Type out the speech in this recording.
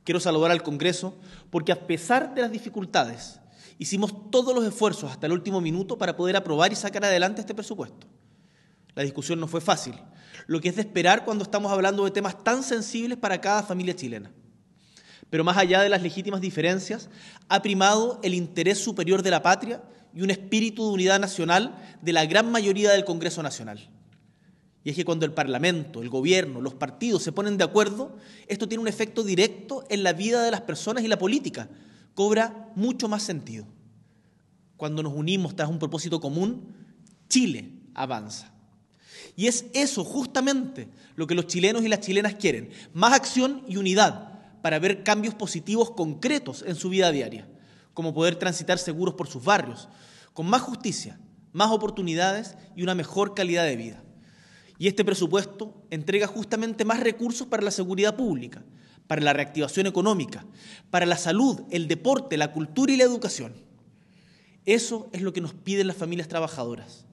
Quiero saludar al Congreso porque a pesar de las dificultades, hicimos todos los esfuerzos hasta el último minuto para poder aprobar y sacar adelante este presupuesto. La discusión no fue fácil, lo que es de esperar cuando estamos hablando de temas tan sensibles para cada familia chilena. Pero más allá de las legítimas diferencias, ha primado el interés superior de la patria y un espíritu de unidad nacional de la gran mayoría del Congreso Nacional. Y es que cuando el Parlamento, el Gobierno, los partidos se ponen de acuerdo, esto tiene un efecto directo en la vida de las personas y la política. Cobra mucho más sentido. Cuando nos unimos tras un propósito común, Chile avanza. Y es eso justamente lo que los chilenos y las chilenas quieren, más acción y unidad para ver cambios positivos concretos en su vida diaria, como poder transitar seguros por sus barrios, con más justicia, más oportunidades y una mejor calidad de vida. Y este presupuesto entrega justamente más recursos para la seguridad pública, para la reactivación económica, para la salud, el deporte, la cultura y la educación. Eso es lo que nos piden las familias trabajadoras.